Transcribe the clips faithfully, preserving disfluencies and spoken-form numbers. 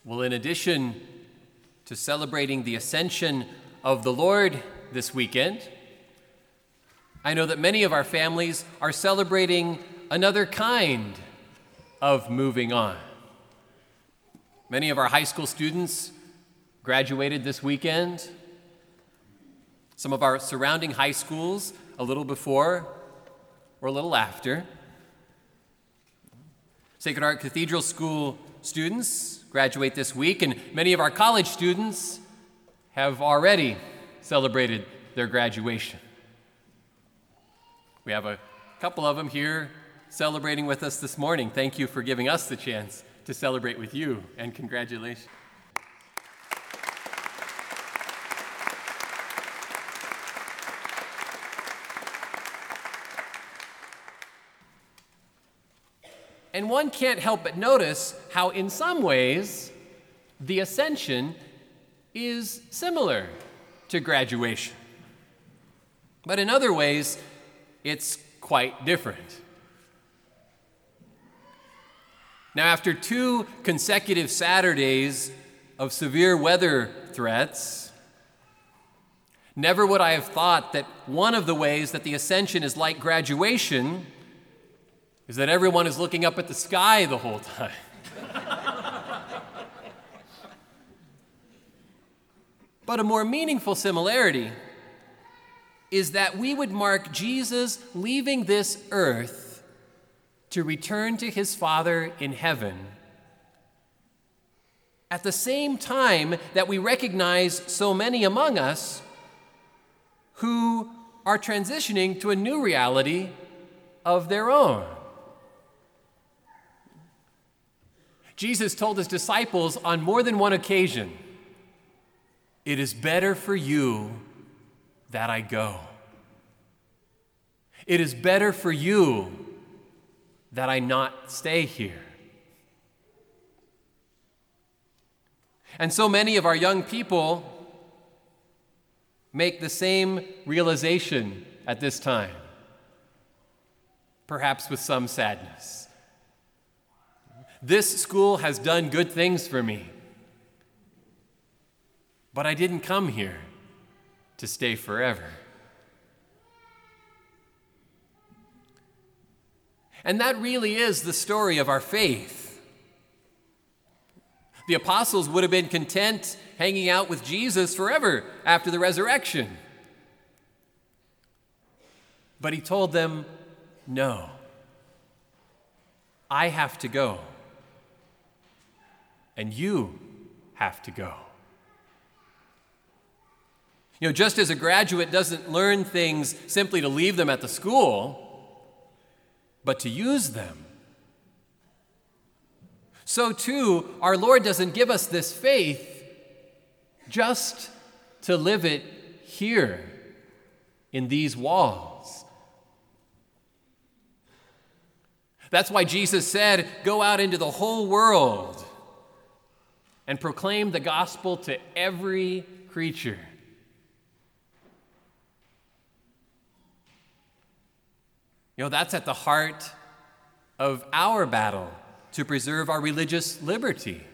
Well, in addition to celebrating the ascension of the Lord this weekend, I know that many of our families are celebrating another kind of moving on. Many of our high school students graduated this weekend. Some of our surrounding high schools a little before or a little after. Sacred Heart Cathedral School students graduate this week, and many of our college students have already celebrated their graduation. We have a couple of them here celebrating with us this morning. Thank you for giving us the chance to celebrate with you, and congratulations. And one can't help but notice how, in some ways, the ascension is similar to graduation. But in other ways, it's quite different. Now, after two consecutive Saturdays of severe weather threats, never would I have thought that one of the ways that the ascension is like graduation is that everyone is looking up at the sky the whole time. But a more meaningful similarity is that we would mark Jesus leaving this earth to return to his Father in heaven at the same time that we recognize so many among us who are transitioning to a new reality of their own. Jesus told his disciples on more than one occasion, "It is better for you that I go. It is better for you that I not stay here." And so many of our young people make the same realization at this time, perhaps with some sadness. This school has done good things for me, but I didn't come here to stay forever. And that really is the story of our faith. The apostles would have been content hanging out with Jesus forever after the resurrection. But he told them, "No, I have to go. And you have to go." You know, just as a graduate doesn't learn things simply to leave them at the school, but to use them, so too our Lord doesn't give us this faith just to live it here in these walls. That's why Jesus said, "Go out into the whole world and proclaim the gospel to every creature." You know, that's at the heart of our battle to preserve our religious liberty.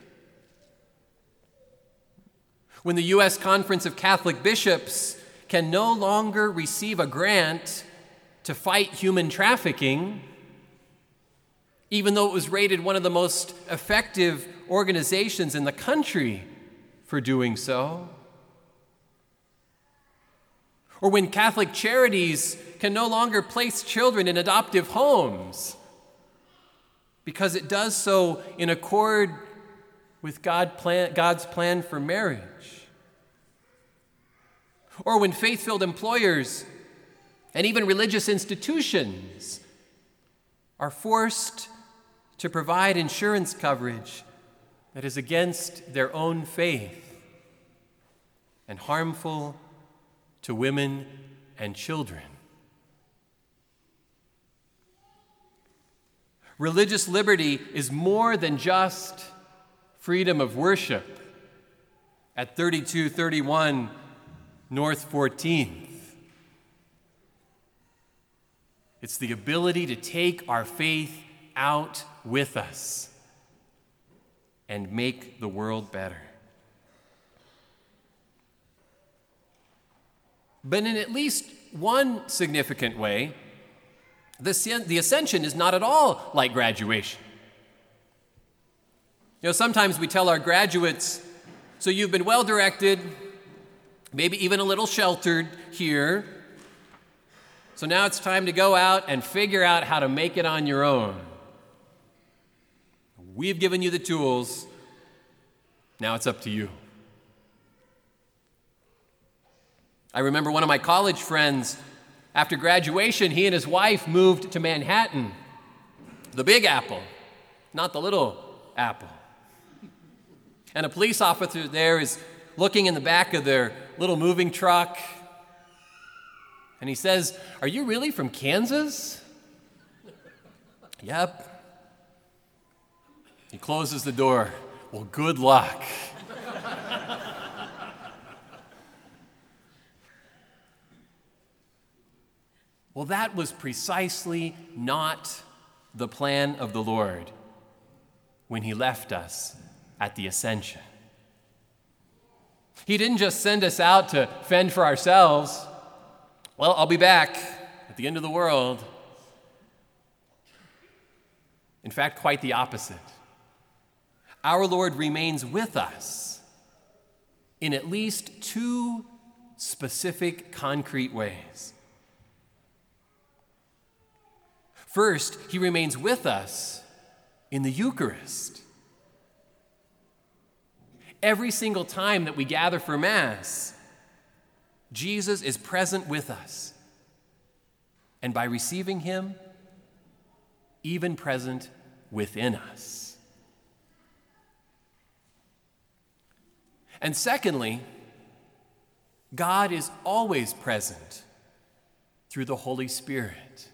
When the U S Conference of Catholic Bishops can no longer receive a grant to fight human trafficking, even though it was rated one of the most effective organizations in the country for doing so, or when Catholic Charities can no longer place children in adoptive homes because it does so in accord with God plan, God's plan for marriage, or when faith-filled employers and even religious institutions are forced to provide insurance coverage that is against their own faith and harmful to women and children. Religious liberty is more than just freedom of worship at thirty-two thirty-one North fourteenth. It's the ability to take our faith out with us and make the world better. But in at least one significant way, the, the ascension is not at all like graduation. You know, sometimes we tell our graduates, so you've been well directed, maybe even a little sheltered here, so now it's time to go out and figure out how to make it on your own. We've given you the tools, now it's up to you. I remember one of my college friends, after graduation, he and his wife moved to Manhattan, the Big Apple, not the Little Apple. And a police officer there is looking in the back of their little moving truck, and he says, "Are you really from Kansas?" "Yep." He closes the door. "Well, good luck." Well, that was precisely not the plan of the Lord when he left us at the ascension. He didn't just send us out to fend for ourselves. Well, I'll be back at the end of the world. In fact, quite the opposite. Our Lord remains with us in at least two specific, concrete ways. First, he remains with us in the Eucharist. Every single time that we gather for Mass, Jesus is present with us. And by receiving him, even present within us. And secondly, God is always present through the Holy Spirit.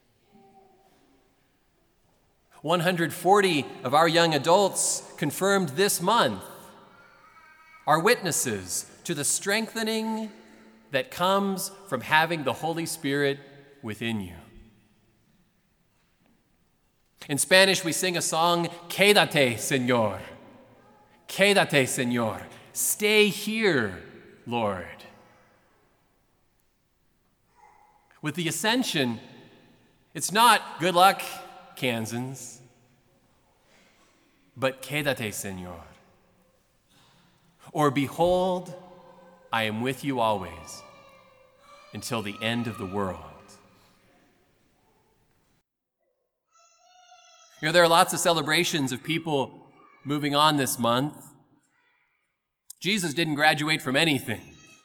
one hundred forty of our young adults confirmed this month are witnesses to the strengthening that comes from having the Holy Spirit within you. In Spanish, we sing a song, "Quédate, Señor." Quédate, Señor. Stay here, Lord. With the ascension, it's not good luck, Kansans, but quédate, Señor. Or behold, I am with you always until the end of the world. You know, there are lots of celebrations of people moving on this month. Jesus didn't graduate from anything,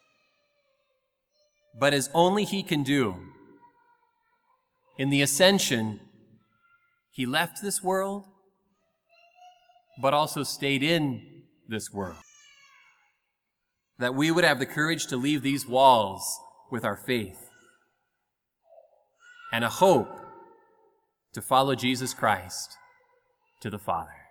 but as only he can do, in the ascension, he left this world, but also stayed in this world. That we would have the courage to leave these walls with our faith and a hope to follow Jesus Christ to the Father.